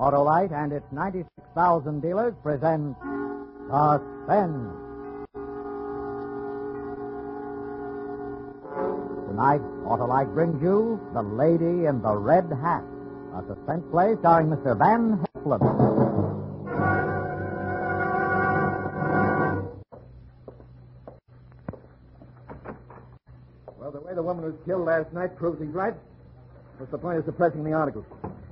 Autolite and its 96,000 dealers present Suspense. Tonight, Autolite brings you The Lady in the Red Hat, a suspense play starring Mr. Van Heflin. Well, the way the woman was killed last night proves he's right. What's the point of suppressing the articles?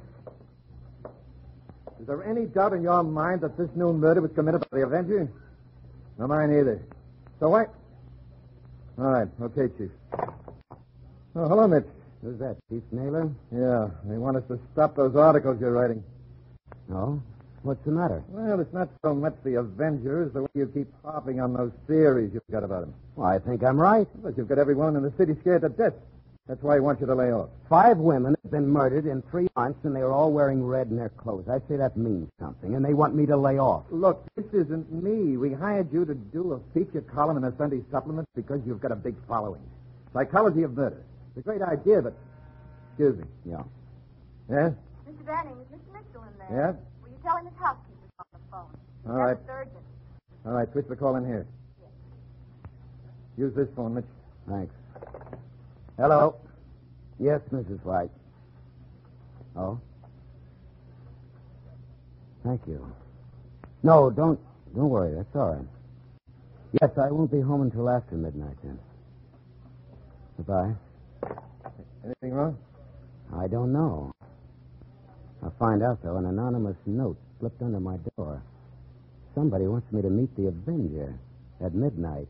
Is there any doubt in your mind that this new murder was committed by the Avenger? No, mine either. So what? All right. Okay, Chief. Oh, hello, Mitch. Who's that, Chief Naylor? Yeah, they want us to stop those articles you're writing. Oh? What's the matter? Well, it's not so much the Avenger as the way you keep harping on those theories you've got about him. Well, I think I'm right. But you've got everyone in the city scared to death. That's why I want you to lay off. 5 women have been murdered in 3 months, and they are all wearing red in their clothes. I say that means something, and they want me to lay off. Look, this isn't me. We hired you to do a feature column in a Sunday supplement because you've got a big following. Psychology of murder. It's a great idea, but... Excuse me. Yeah. Yes? Mr. Banning, is Mr. Mitchell in there? Yes? Will you tell him his housekeeper's on the phone? All right. It's urgent. All right, switch the call in here. Yes. Use this phone, Mitch. Thanks. Hello? Yes, Mrs. White. Oh? Thank you. No, don't worry. That's all right. Yes, I won't be home until after midnight then. Goodbye. Anything wrong? I don't know. I'll find out, though. An anonymous note slipped under my door. Somebody wants me to meet the Avenger at midnight.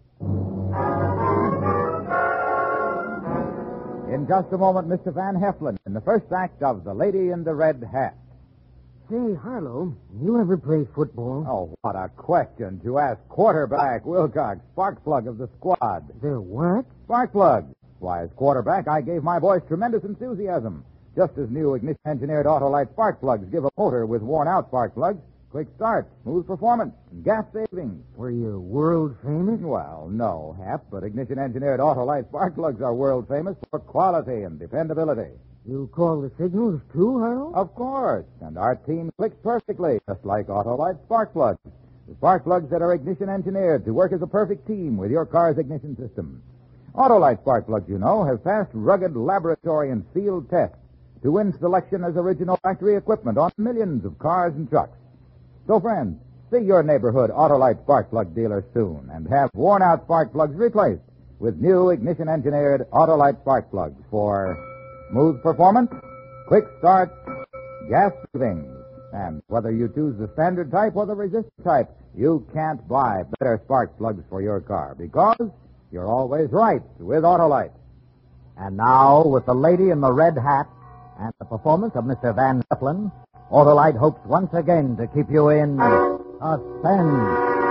In just a moment, Mr. Van Heflin in the first act of The Lady in the Red Hat. Say, Harlow, you ever play football? Oh, what a question to ask quarterback Wilcox, spark plug of the squad. The what? Spark plug. Why, as quarterback, I gave my boys tremendous enthusiasm. Just as new ignition-engineered Autolite spark plugs give a motor with worn-out spark plugs quick start, smooth performance, and gas savings. Were you world famous? Well, no, Hap, but ignition-engineered Autolite spark plugs are world famous for quality and dependability. You call the signals, too, Harlow? Of course, and our team clicks perfectly, just like Autolite spark plugs. The spark plugs that are ignition-engineered to work as a perfect team with your car's ignition system. Autolite spark plugs, you know, have fast, rugged laboratory and field tests to win selection as original factory equipment on millions of cars and trucks. So, friends, see your neighborhood Autolite spark plug dealer soon and have worn-out spark plugs replaced with new ignition-engineered Autolite spark plugs for smooth performance, quick start, gas savings. And whether you choose the standard type or the resistor type, you can't buy better spark plugs for your car because you're always right with Autolite. And now, with The Lady in the Red Hat and the performance of Mr. Van Heflin, Autolite hopes once again to keep you in suspense.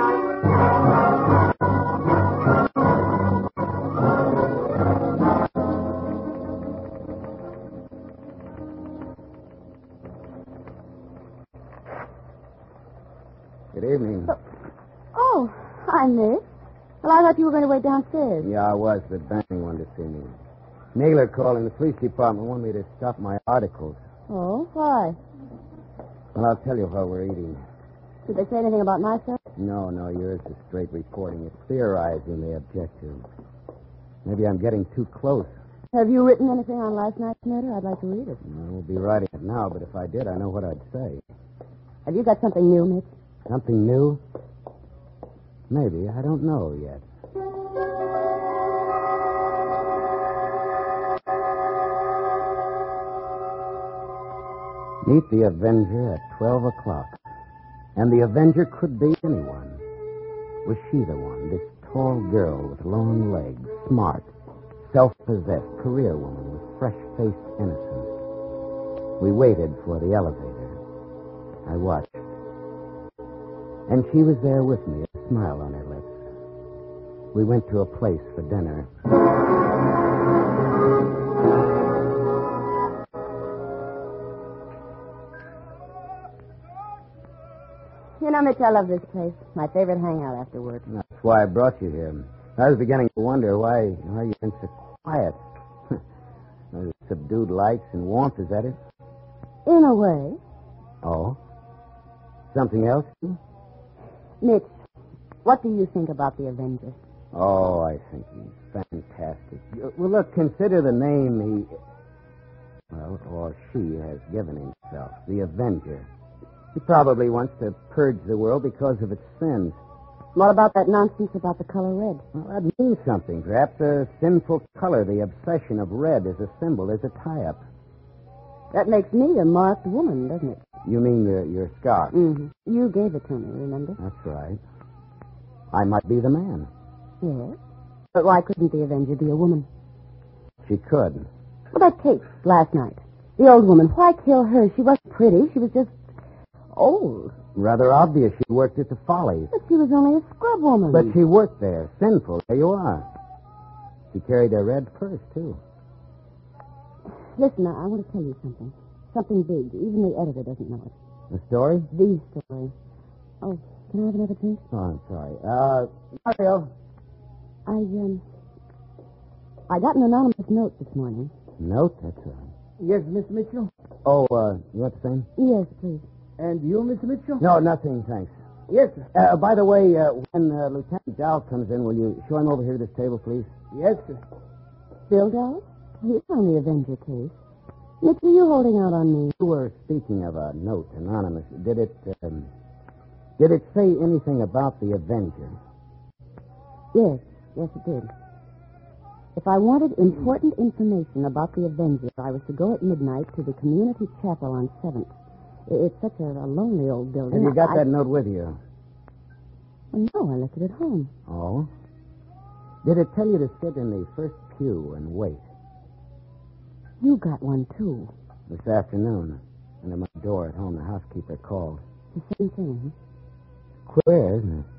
Good evening. Oh, hi, Miss. Well, I thought you were going to wait downstairs. Yeah, I was, but Banning wanted to see me. Naylor called in the police department, wanted me to stop my articles. Oh, why? Well, I'll tell you while we're eating. Did they say anything about my stuff? No, yours is straight reporting. It's theorizing they object to. Maybe I'm getting too close. Have you written anything on last night's murder? I'd like to read it. I won't be writing it now, but if I did, I know what I'd say. Have you got something new, Mitch? Something new? Maybe. I don't know yet. Meet the Avenger at 12 o'clock. And the Avenger could be anyone. Was she the one, this tall girl with long legs, smart, self-possessed, career woman with fresh-faced innocence? We waited for the elevator. I watched. And she was there with me, a smile on her lips. We went to a place for dinner. You know, Mitch, I love this place. My favorite hangout after work. That's why I brought you here. I was beginning to wonder why you've been so quiet. Those subdued lights and warmth, is that it? In a way. Oh? Something else? Mitch, what do you think about the Avenger? Oh, I think he's fantastic. Well, look, consider the name he... Well, or she has given himself, the Avenger. He probably wants to purge the world because of its sins. What about that nonsense about the color red? Well, that means something. Perhaps a sinful color, the obsession of red as a symbol, as a tie-up. That makes me a marked woman, doesn't it? You mean your scarf? Mm-hmm. You gave it to me, remember? That's right. I might be the man. Yes. But why couldn't the Avenger be a woman? She could. Well, that Kate last night. The old woman. Why kill her? She wasn't pretty. She was just old. Rather obvious she worked at the Follies. But she was only a scrub woman. But she worked there. Sinful. There you are. She carried a red purse, too. Listen, I want to tell you something. Something big. Even the editor doesn't know it. The story? The story. Oh, can I have another drink? Oh, I'm sorry. Mario. I got an anonymous note this morning. Note? That's right. Yes, Miss Mitchell? Oh, you want the same? Yes, please. And you, Miss Mitchell? No, nothing, thanks. Yes, sir. By the way, when Lieutenant Dow comes in, will you show him over here to this table, please? Yes, sir. Bill Dallas? He's on the Avenger case. Mitch, are you holding out on me? You were speaking of a note, anonymous. Did it say anything about the Avenger? Yes, it did. If I wanted important information about the Avenger, I was to go at midnight to the community chapel on 7th. It's such a lonely old building. Have you got that note with you? Well, no, I left it at home. Oh? Did it tell you to sit in the first pew and wait? You got one, too. This afternoon. And at my door at home, the housekeeper called. The same thing. Queer, isn't it?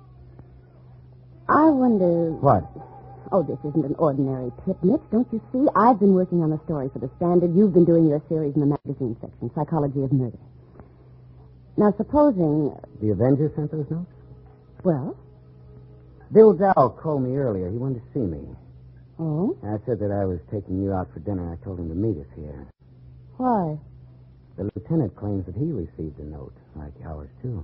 I wonder... What? Oh, this isn't an ordinary tip, Mitch. Don't you see? I've been working on the story for the Standard. You've been doing your series in the magazine section, Psychology of Murder. Now, supposing... The Avenger sent those notes? Well? Bill Dow called me earlier. He wanted to see me. Oh? I said that I was taking you out for dinner. I told him to meet us here. Why? The lieutenant claims that he received a note, like ours, too.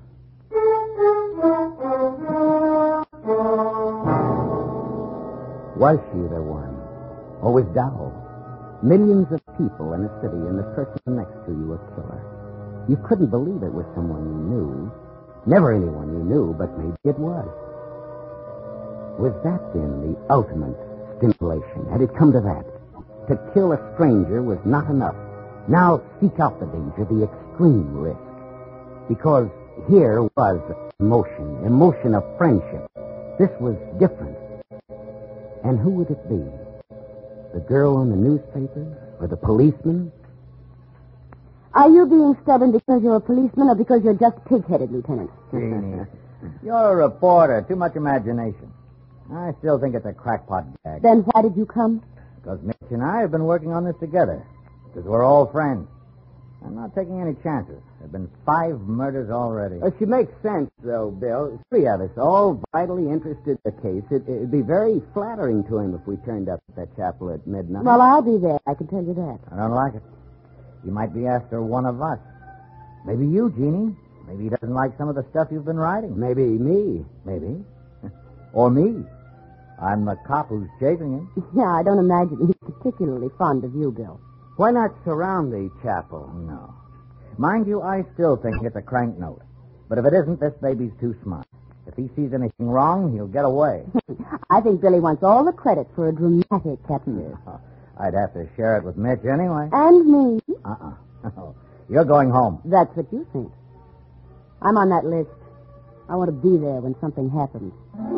Was she the one? Or was Dow? Millions of people in a city, and the person next to you a killer. You couldn't believe it was someone you knew. Never anyone you knew, but maybe it was. Was that, then, the ultimate stimulation? Had it come to that? To kill a stranger was not enough. Now seek out the danger, the extreme risk. Because here was emotion of friendship. This was different. And who would it be? The girl on the newspaper? Or the policeman? Are you being stubborn because you're a policeman or because you're just pig-headed, Lieutenant? Jeannie, you're a reporter. Too much imagination. I still think it's a crackpot gag. Then why did you come? Because Mitch and I have been working on this together. Because we're all friends. I'm not taking any chances. There have been 5 murders already. She makes sense, though, Bill. 3 of us, all vitally interested in the case. It'd be very flattering to him if we turned up at that chapel at midnight. Well, I'll be there. I can tell you that. I don't like it. You might be after one of us. Maybe you, Jeannie. Maybe he doesn't like some of the stuff you've been writing. Maybe me. Maybe. Or me. I'm the cop who's chasing him. Yeah, I don't imagine he's particularly fond of you, Bill. Why not surround the chapel? No. Mind you, I still think it's a crank note. But if it isn't, this baby's too smart. If he sees anything wrong, he'll get away. I think Billy wants all the credit for a dramatic capture. I'd have to share it with Mitch anyway. And me. You're going home. That's what you think. I'm on that list. I want to be there when something happens.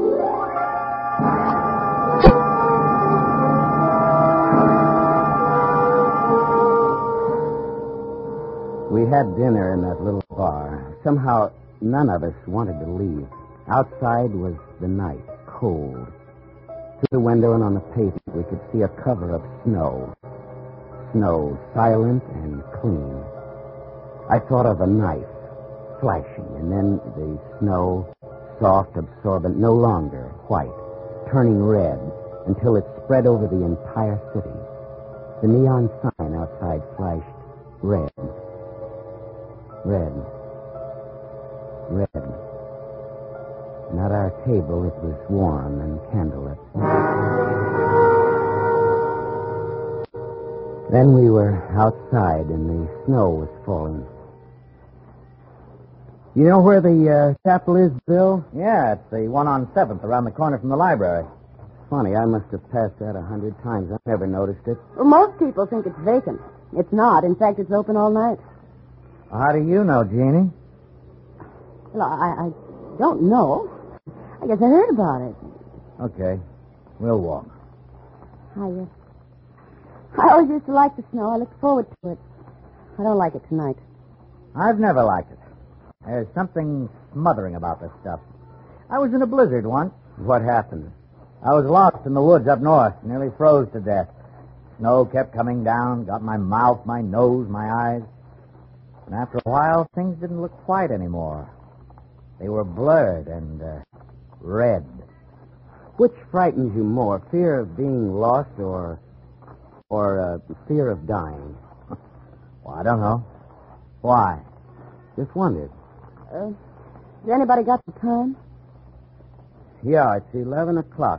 We had dinner in that little bar. Somehow, none of us wanted to leave. Outside was the night, cold. Through the window and on the pavement, we could see a cover of snow. Snow, silent and clean. I thought of a knife, flashing, and then the snow, soft, absorbent, no longer white, turning red until it spread over the entire city. The neon sign outside flashed red. Red. Red. And at our table, it was warm and candlelit. Then we were outside, and the snow was falling. You know where the chapel is, Bill? Yeah, it's the one on 7th, around the corner from the library. Funny, I must have passed that 100 times. I never noticed it. Well, most people think it's vacant. It's not. In fact, it's open all night. How do you know, Jeannie? Well, I don't know. I guess I heard about it. Okay, we'll walk. I always used to like the snow. I look forward to it. I don't like it tonight. I've never liked it. There's something smothering about this stuff. I was in a blizzard once. What happened? I was lost in the woods up north, nearly froze to death. Snow kept coming down, got my mouth, my nose, my eyes. And after a while, things didn't look white anymore. They were blurred and red. Which frightens you more, fear of being lost or fear of dying? Well, I don't know. Why? Just wondered. Has anybody got the time? Yeah, it's 11 o'clock.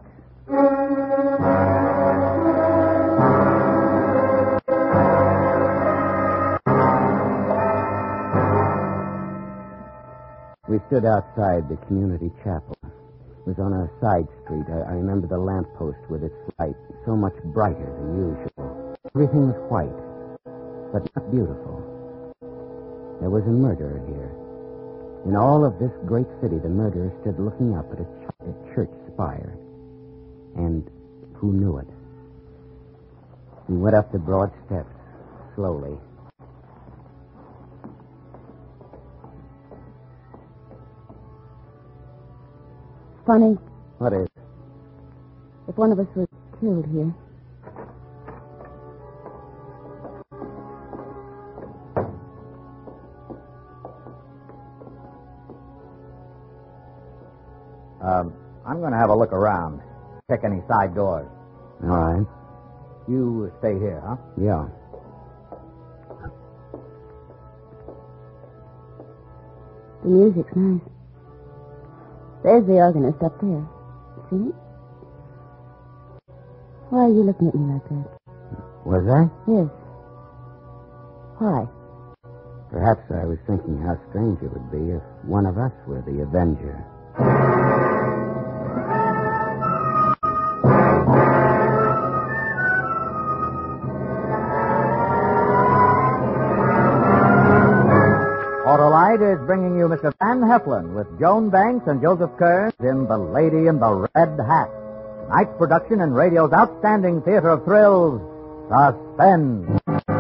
We stood outside the community chapel. It was on a side street. I remember the lamppost with its light, so much brighter than usual. Everything was white, but not beautiful. There was a murderer here. In all of this great city, the murderer stood looking up at a church spire. And who knew it? He went up the broad steps, slowly. Funny, What is? if one of us was killed here. I'm going to have a look around. Check any side doors. All right. You stay here, huh? Yeah. The music's nice. There's the organist up there. See him? Why are you looking at me like that? Was I? Yes. Why? Perhaps I was thinking how strange it would be if one of us were the Avenger. Autolite is bringing you Mr. Van Heflin with Joan Banks and Joseph Kearns in The Lady in the Red Hat. Tonight's production in radio's outstanding theater of thrills, Suspense.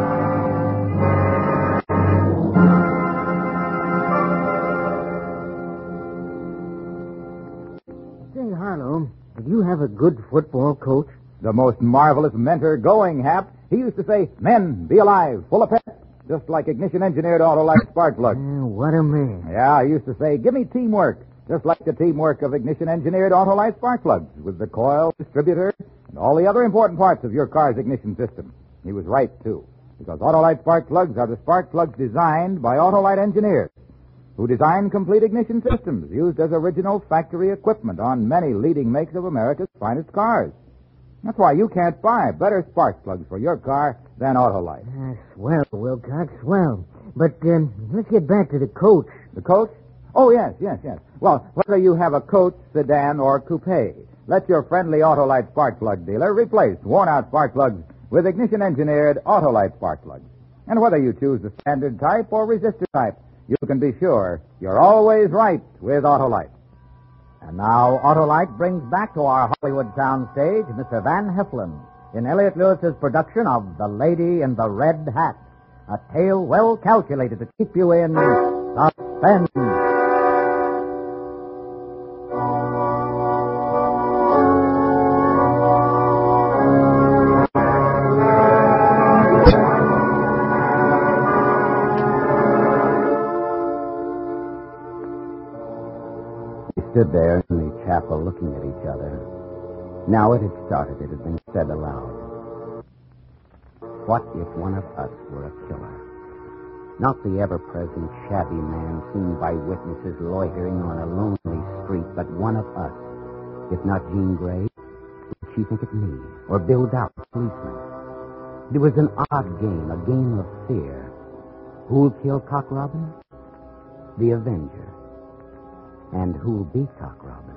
Say, Harlow, did you have a good football coach? The most marvelous mentor going, Hap. He used to say, "Men, be alive, full of pep," just like ignition-engineered Autolite spark plugs. What a man. Yeah, he used to say, "Give me teamwork," just like the teamwork of ignition-engineered Autolite spark plugs, with the coil, distributor, and all the other important parts of your car's ignition system. He was right, too, because Autolite spark plugs are the spark plugs designed by Autolite engineers, who design complete ignition systems used as original factory equipment on many leading makes of America's finest cars. That's why you can't buy better spark plugs for your car than Autolite. Swell, Wilcox, swell. But let's get back to the coach. The coach? Oh, yes. Well, whether you have a coach, sedan, or coupe, let your friendly Autolite spark plug dealer replace worn-out spark plugs with ignition-engineered Autolite spark plugs. And whether you choose the standard type or resistor type, you can be sure you're always right with Autolite. And now Autolite brings back to our Hollywood soundstage Mr. Van Heflin in Elliot Lewis's production of The Lady in the Red Hat, a tale well calculated to keep you in suspense. Stood there in the chapel looking at each other. Now it had started. It had been said aloud. What if one of us were a killer? Not the ever-present shabby man seen by witnesses loitering on a lonely street, but one of us. If not Jean Grey, would she think it me? Or Bill Dow, policeman? It was an odd game, a game of fear. Who'll kill Cock Robin? The Avenger. And who'll be Cock Robin?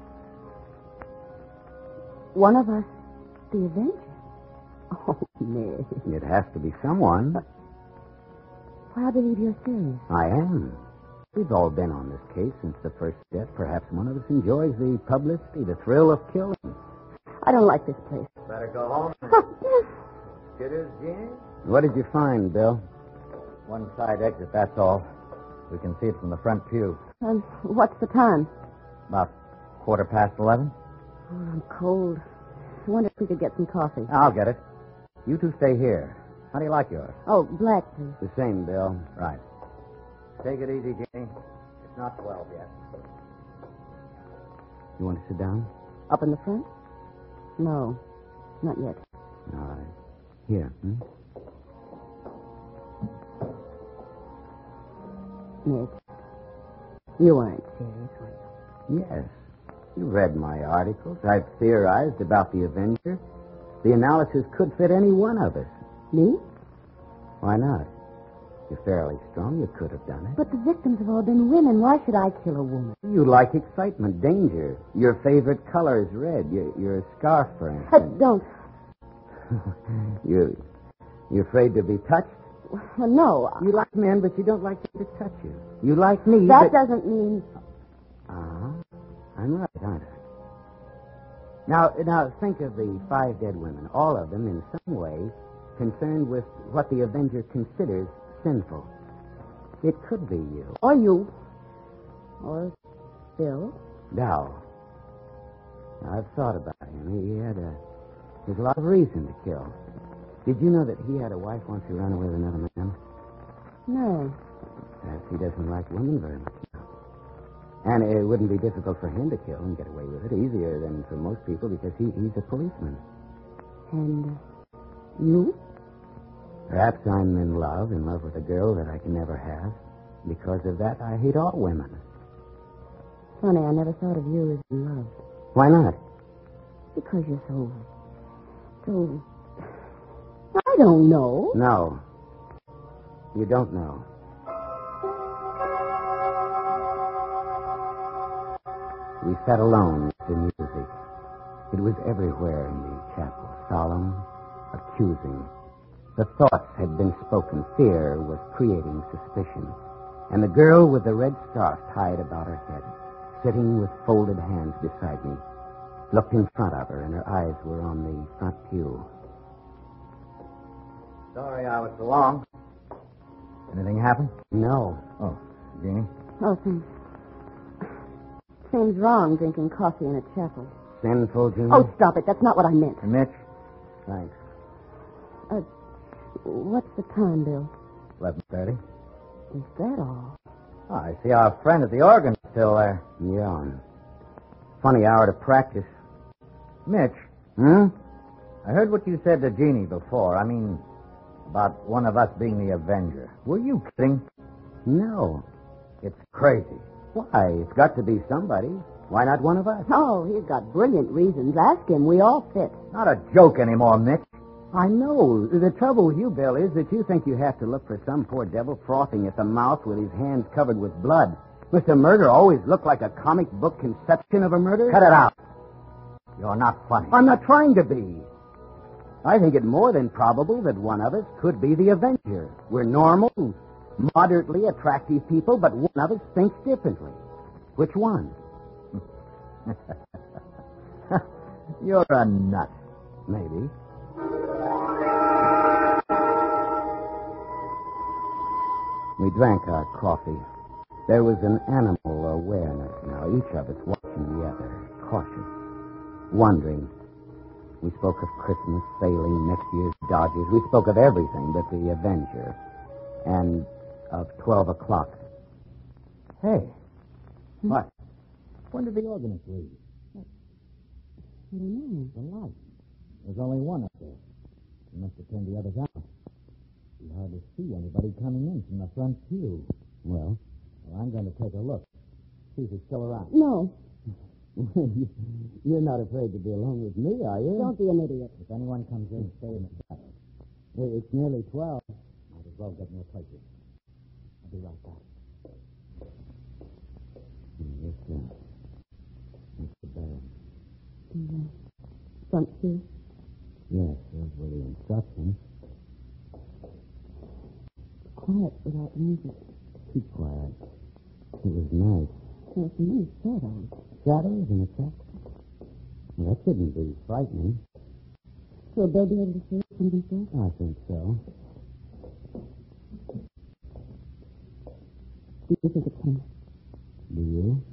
One of us, the Avenger? Oh, Nick. It has to be someone. Well, I believe you're serious. I am. We've all been on this case since the first step. Perhaps one of us enjoys the publicity, the thrill of killing. I don't like this place. Better go home. Jitters, Jeannie? What did you find, Bill? One side exit, that's all. We can see it from the front pew. What's the time? About 11:15. Oh, I'm cold. I wonder if we could get some coffee. I'll get it. You two stay here. How do you like yours? Oh, black, please. The same, Bill. Right. Take it easy, Jeannie. It's not 12 yet. You want to sit down? Up in the front? No, not yet. All right. Here. Nick, you weren't serious, were you? Yes. You read my articles. I've theorized about the Avenger. The analysis could fit any one of us. Me? Why not? You're fairly strong. You could have done it. But the victims have all been women. Why should I kill a woman? You like excitement, danger. Your favorite color is red. Your scarf, for instance. Don't. You're afraid to be touched? Well, no. You like men, but you don't like them to touch you. You like me, That doesn't mean... I'm right, aren't I? Now, think of the 5 dead women, all of them in some way concerned with what the Avenger considers sinful. It could be you. Or you. Or Bill. Dow. Now, I've thought about him. There's a lot of reason to kill. Did you know that he had a wife once who ran away with another man? No. Perhaps he doesn't like women very much now. And it wouldn't be difficult for him to kill and get away with it, easier than for most people, because he's a policeman. And you? Perhaps I'm in love with a girl that I can never have. Because of that, I hate all women. Funny, I never thought of you as in love. Why not? Because you're so... I don't know. No. You don't know. We sat alone with the music. It was everywhere in the chapel, solemn, accusing. The thoughts had been spoken. Fear was creating suspicion. And the girl with the red scarf tied about her head, sitting with folded hands beside me, looked in front of her, and her eyes were on the front pew. Sorry I was so long. Anything happen? No. Oh, Jeannie? Oh, thanks. Seems wrong drinking coffee in a chapel. Sinful, Jean? Oh, stop it. That's not what I meant. And Mitch? Thanks. What's the time, Bill? 11:30. Is that all? Oh, I see our friend at the organ is still there. Yeah. Funny hour to practice. Mitch, I heard what you said to Jeannie before. I mean, about one of us being the Avenger. Were you kidding? No. It's crazy. Why? It's got to be somebody. Why not one of us? Oh, he's got brilliant reasons. Ask him. We all fit. Not a joke anymore, Mitch. I know. The trouble with you, Bill, is that you think you have to look for some poor devil frothing at the mouth with his hands covered with blood. Mr. Murder always looked like a comic book conception of a murder. Cut it out. You're not funny. I'm not trying to be. I think it more than probable that one of us could be the Avenger. We're normal, moderately attractive people, but one of us thinks differently. Which one? You're a nut. Maybe. We drank our coffee. There was an animal awareness now, each of us watching the other, cautious, wondering. We spoke of Christmas, sailing, next year's Dodgers. We spoke of everything but the Avenger. And of 12 o'clock. Hey. What? When did the organist leave? I don't know. The light. There's only one up there. You must have turned the others out. It's hard to see anybody coming in from the front pew. Well, I'm going to take a look. See if he's still around. No, you're not afraid to be alone with me, are you? don't be an idiot. If anyone comes in, stay in the back. It's nearly 12. Might as well get me a place here. I'll be right back. That's the bell. The front pew. Yes, those were the instructions. Quiet without music. Keep quiet. It was nice. There's many shadows. Shadows in a check? Well, that shouldn't be frightening. Will Bill be able to see it from himself? I think so. Do you think it's him? Do you?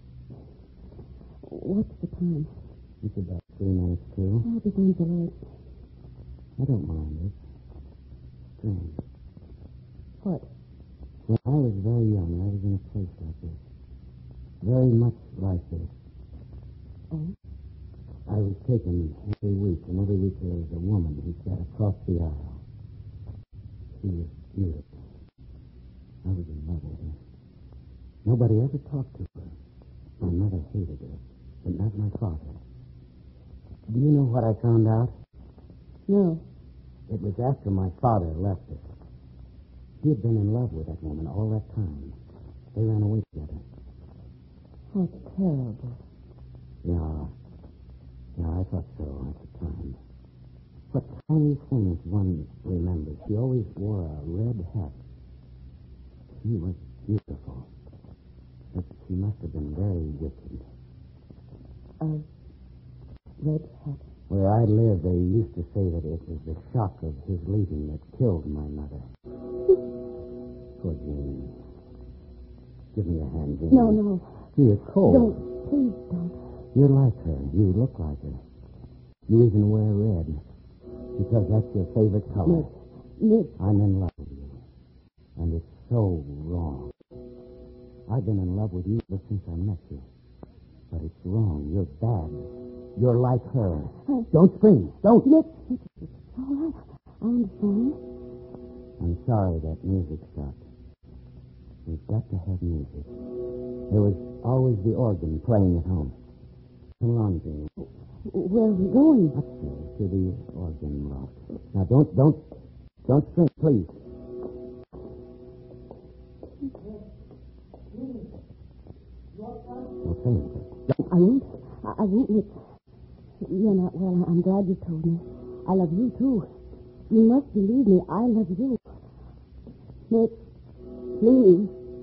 What's the time? It's about 3 minutes to. I'll be going so late. I don't mind it. Strange. What? When I was very young, I was in a place like this. Very much like this. Oh? I was taken every week, and every week there was a woman who sat across the aisle. She was beautiful. I was in love with her. Nobody ever talked to her. My mother hated her, but not my father. Do you know what I found out? No. It was after my father left us. He had been in love with that woman all that time. They ran away together. How terrible. Yeah, I thought so at the time. What tiny things one remembers. She always wore a red hat. She was beautiful. But she must have been very wicked. A red hat. Where I lived, they used to say that it was the shock of his leaving that killed my mother. Poor Jane. Give me a hand, Jane. No. You're cold. Don't. Please don't. You're like her. You look like her. You even wear red. Because that's your favorite color. Nick. I'm in love with you. And it's so wrong. I've been in love with you ever since I met you. But it's wrong. You're bad. You're like her. Don't scream. Don't. Nick. It's all right. I understand. I'm sorry that music stopped. We've got to have music. There was always the organ playing at home. Come along, Jane. Where are we going? Upstairs to the organ loft. Now, don't scream, please. Don't say anything. I won't, Nick. You're not well. I'm glad you told me. I love you, too. You must believe me. I love you. Nick, please.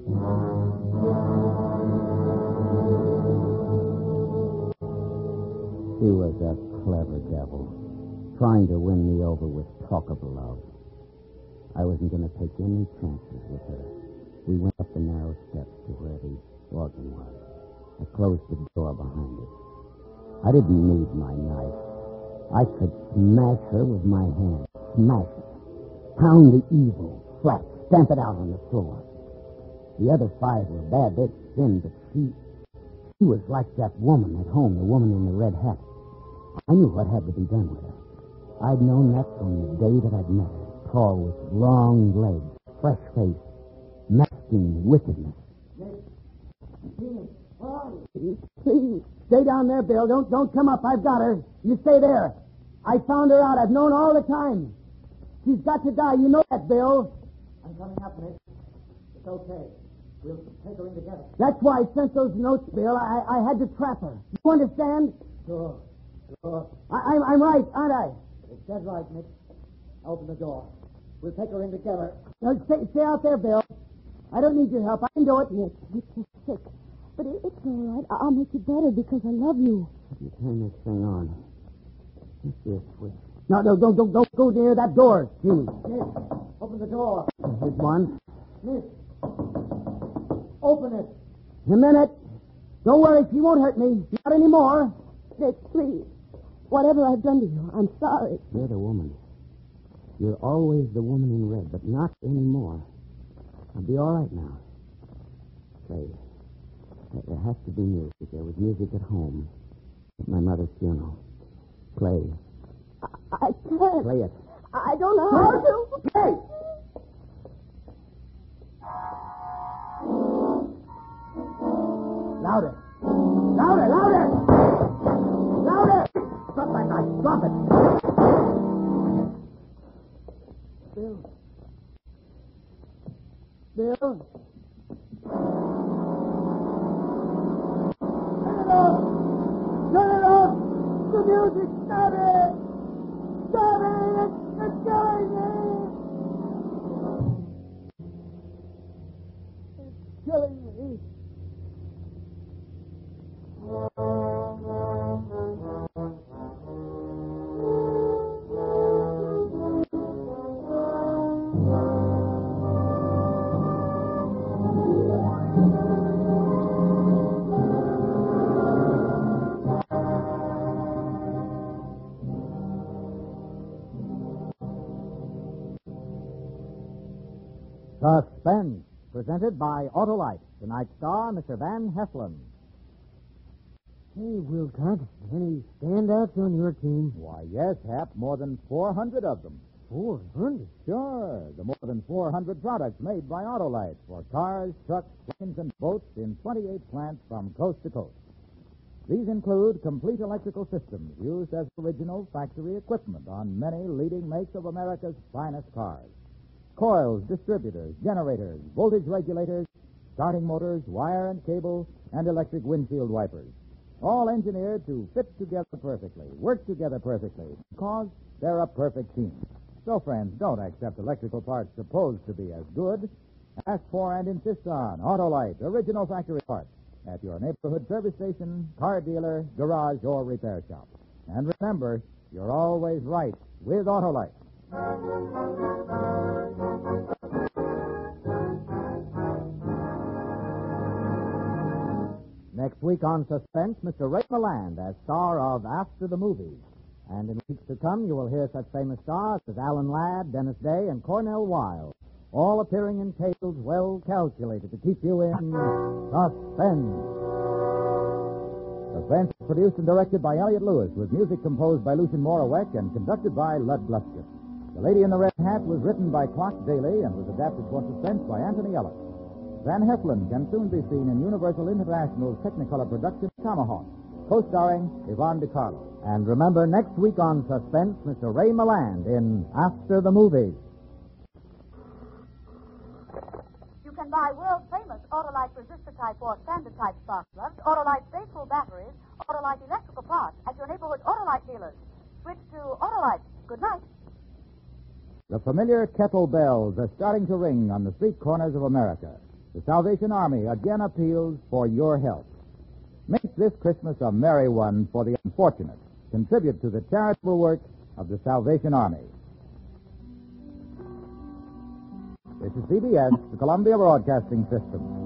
She was a clever devil, trying to win me over with talk of love. I wasn't going to take any chances with her. We went up the narrow steps to where the organ was. I closed the door behind us. I didn't need my knife. I could smash her with my hand. Smash it. Pound the evil flat. Stamp it out on the floor. The other 5 were bad. They'd sinned, but she was like that woman at home, the woman in the red hat. I knew what had to be done with her. I'd known that from the day that I'd met her. Tall with long legs, fresh face, masking wickedness. Please. Stay down there, Bill. Don't come up. I've got her. You stay there. I found her out. I've known all the time. She's got to die. You know that, Bill. I'm coming up, Nick. It's okay. We'll take her in together. That's why I sent those notes, Bill. I had to trap her. You understand? Sure. I'm right, aren't I? It's dead right, Nick. Open the door. We'll take her in together. Now, stay out there, Bill. I don't need your help. I can do it. Nick, you're sick. But it's all right. I'll make you better because I love you. You turn this thing on. Let's see a switch. No, don't go near that door. Jimmy. Nick, open the door. Here's one. Nick, open it. In a minute. Don't worry. She won't hurt me. Not anymore. Nick, please. Whatever I've done to you, I'm sorry. You're the woman. You're always the woman in red, but not anymore. I'll be all right now. Say, there has to be music. There was music at home at my mother's funeral. Play. I can't. Play it. I don't know how to. Hey! Drop it. Bill? Turn it off! The music! Stop it! Stop it! It's killing me! It's killing me. Suspense, presented by Autolite. Tonight's star, Mr. Van Heflin. Hey, Wilcott, any standouts on your team? Why, yes, Hap, more than 400 of them. 400? Sure, the more than 400 products made by Autolite for cars, trucks, planes, and boats in 28 plants from coast to coast. These include complete electrical systems used as original factory equipment on many leading makes of America's finest cars. Coils, distributors, generators, voltage regulators, starting motors, wire and cable, and electric windshield wipers. All engineered to fit together perfectly, work together perfectly, because they're a perfect team. So, friends, don't accept electrical parts supposed to be as good. Ask for and insist on Autolite original factory parts at your neighborhood service station, car dealer, garage, or repair shop. And remember, you're always right with Autolite. Next week on Suspense, Mr. Ray Milland as star of After the Movies. And in weeks to come, you will hear such famous stars as Alan Ladd, Dennis Day, and Cornell Wilde, all appearing in tales well calculated to keep you in suspense. Suspense is produced and directed by Elliott Lewis, with music composed by Lucien Morawek and conducted by Lud Gluskin. The Lady in the Red Hat was written by Clark Daly and was adapted for Suspense by Anthony Ellis. Van Heflin can soon be seen in Universal International's Technicolor production Tomahawk, co-starring Yvonne DiCarlo. And remember, next week on Suspense, Mr. Ray Milland in After the Movies. You can buy world-famous Autolite resistor type or standard type spark plugs, Autolite faithful batteries, Autolite electrical parts at your neighborhood Autolite dealers. Switch to Autolite. Good night. The familiar kettle bells are starting to ring on the street corners of America. The Salvation Army again appeals for your help. Make this Christmas a merry one for the unfortunate. Contribute to the charitable work of the Salvation Army. This is CBS, the Columbia Broadcasting System.